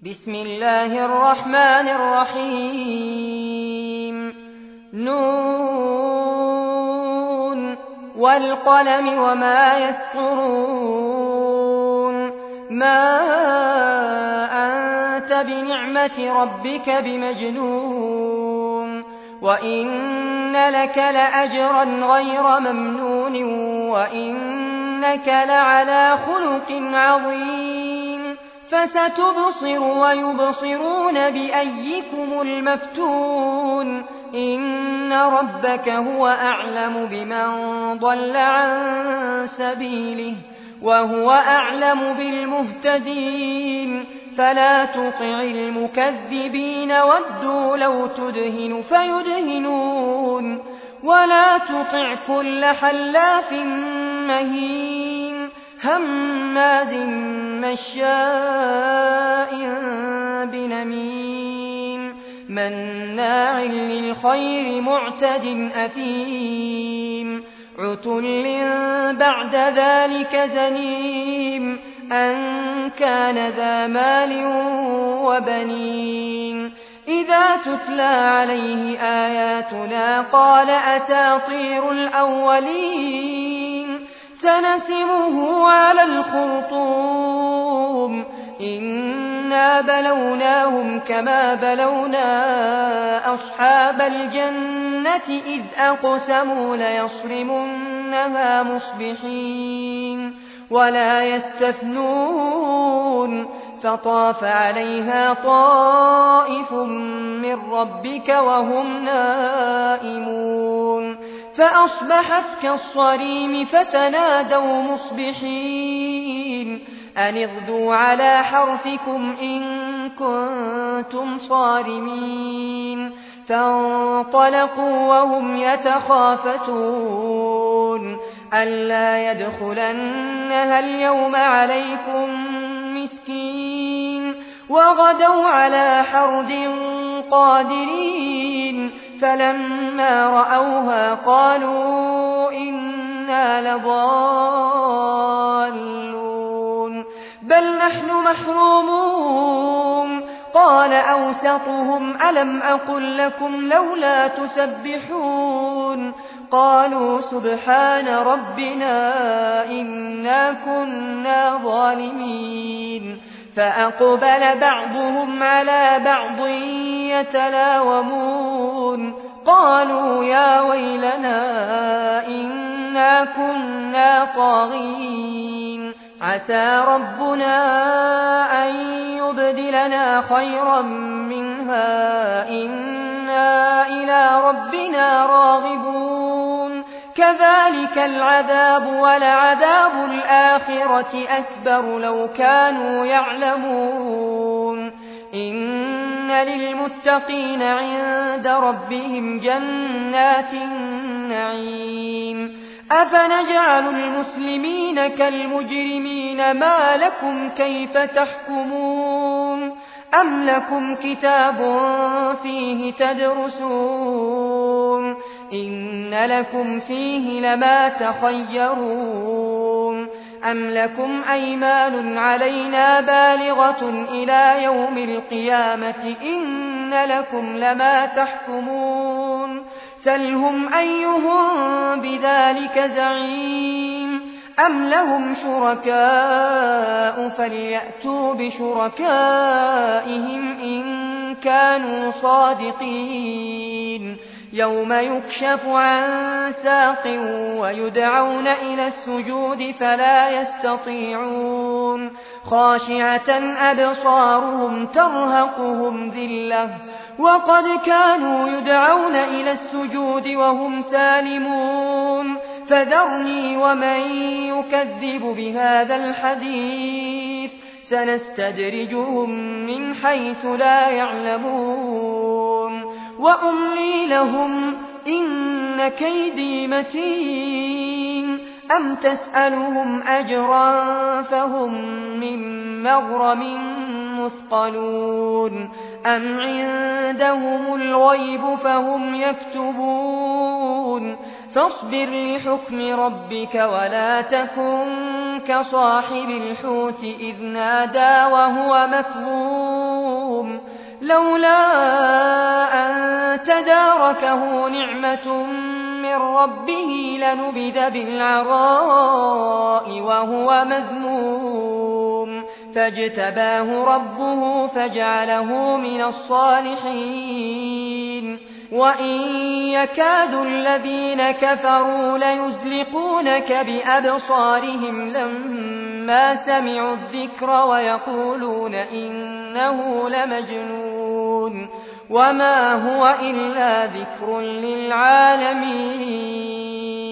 بسم الله الرحمن الرحيم نون والقلم وما يسطرون ما أنت بنعمة ربك بمجنون وإن لك لأجرا غير ممنون وإنك لعلى خلق عظيم فستبصر ويبصرون بأيكم المفتون إن ربك هو أعلم بمن ضل عن سبيله وهو أعلم بالمهتدين فلا تطع المكذبين ودوا لو تدهن فيدهنون ولا تطع كل حلاف مهين هماز مشاء بنميم مناع للخير معتد أثيم عتل بعد ذلك زنيم أن كان ذا مال وبنين إذا تتلى عليه آياتنا قال أساطير الأولين سنسمه على الخرطوم إنا بلوناهم كما بلونا أصحاب الجنة إذ أقسموا ليصرمنها مصبحين ولا يستثنون فطاف عليها طائف من ربك وهم نائمون فأصبحت كالصريم فتنادوا مصبحين أن اغدوا على حرثكم إن كنتم صارمين فانطلقوا وهم يتخافتون ألا يدخلنها اليوم عليكم مسكين وغدوا على حرد قادرين فلما رأوها قالوا إنا لضالون بل نحن محرومون قال أوسطهم ألم أقل لكم لولا تسبحون قالوا سبحان ربنا إنا كنا ظالمين فأقبل بعضهم على بعض يتلاومون قالوا يا ويلنا إنا كنا طاغين عسى ربنا أن يبدلنا خيرا منها إنا إلى ربنا راغبون كذلك العذاب ولعذاب الآخرة أكبر لو كانوا يعلمون إن للمتقين عند ربهم جنات النعيم أفنجعل المسلمين كالمجرمين ما لكم كيف تحكمون أم لكم كتاب فيه تدرسون إن لكم فيه لما تخيرون أم لكم أيمان علينا بالغة إلى يوم القيامة إن لكم لما تحكمون سلهم أيهم بذلك زعيم أم لهم شركاء فليأتوا بشركائهم إن كانوا صادقين يوم يكشف عن ساق ويدعون إلى السجود فلا يستطيعون خاشعة أبصارهم ترهقهم ذلة وقد كانوا يدعون إلى السجود وهم سالمون فذرني ومن يكذب بهذا الحديث سنستدرجهم من حيث لا يعلمون وأملي لهم إن كيدي متين أم تسألهم أجرا فهم من مغرم مثقلون أم عندهم الغيب فهم يكتبون فاصبر لحكم ربك ولا تكن كصاحب الحوت إذ نادى وهو مكظوم لولا أن تداركه نعمة من ربه لنبذ بالعراء وهو مذموم فاجتباه ربه فجعله من الصالحين وإن يكاد الذين كفروا ليزلقونك بأبصارهم لما سمعوا الذكر ويقولون إنه لمجنون وما هو إلا ذكر للعالمين